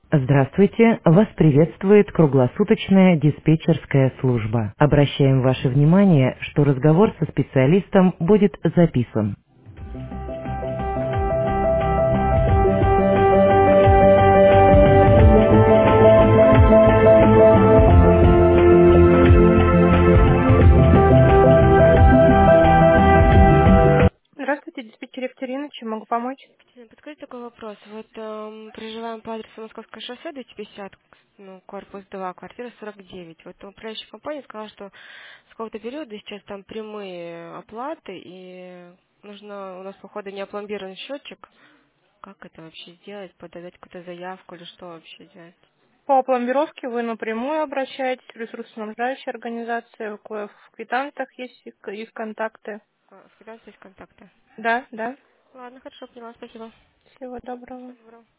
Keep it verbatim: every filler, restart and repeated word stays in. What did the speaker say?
Здравствуйте, вас приветствует круглосуточная диспетчерская служба. Обращаем ваше внимание, что разговор со специалистом будет записан. Здравствуйте, диспетчер Екатерина, чем могу помочь? Кристина, подскажите такой вопрос. Вот эм, проживаем по адресу Московское шоссе двести пятьдесят, ну, корпус два, квартира сорок девять. Вот управляющая компания сказала, что с какого-то периода сейчас там прямые оплаты, и нужно, у нас, походу, не опломбирован счетчик. Как это вообще сделать? Подавать какую-то заявку или что вообще делать? По пломбировке вы напрямую обращаетесь в ресурсоснабжающие организации, в ко- в квитанциях есть их их контакты. А, в квитанции есть контакты. Да, да. Ладно, хорошо, поняла, спасибо. Всего доброго. Всего доброго.